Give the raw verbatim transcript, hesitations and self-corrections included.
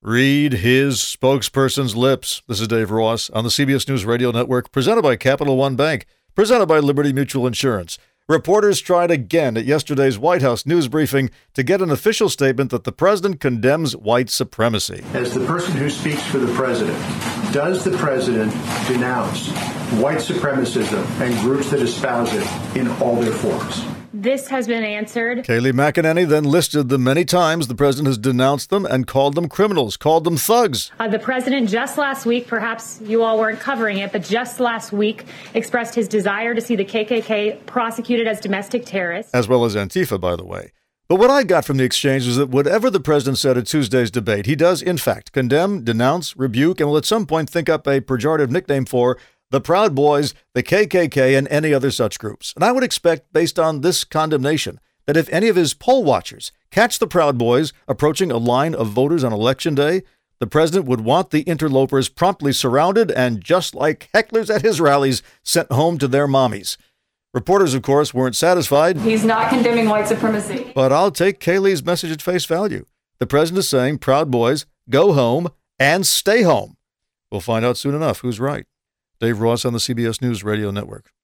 Read his spokesperson's lips. This is Dave Ross on the C B S News Radio Network, presented by Capital One Bank, presented by Liberty Mutual Insurance. Reporters tried again at yesterday's White House news briefing to get an official statement that the president condemns white supremacy. As the person who speaks for the president, does the president denounce white supremacism and groups that espouse it in all their forms? This has been answered. Kayleigh McEnany then listed the many times the president has denounced them and called them criminals, called them thugs. Uh, the president just last week, perhaps you all weren't covering it, but just last week expressed his desire to see the K K K prosecuted as domestic terrorists. As well as Antifa, by the way. But what I got from the exchange is that whatever the president said at Tuesday's debate, he does, in fact, condemn, denounce, rebuke, and will at some point think up a pejorative nickname for the Proud Boys, the K K K, and any other such groups. And I would expect, based on this condemnation, that if any of his poll watchers catch the Proud Boys approaching a line of voters on Election Day, the president would want the interlopers promptly surrounded and, just like hecklers at his rallies, sent home to their mommies. Reporters, of course, weren't satisfied. He's not condemning white supremacy. But I'll take Kayleigh's message at face value. The president is saying, Proud Boys, go home and stay home. We'll find out soon enough who's right. Dave Ross on the C B S News Radio Network.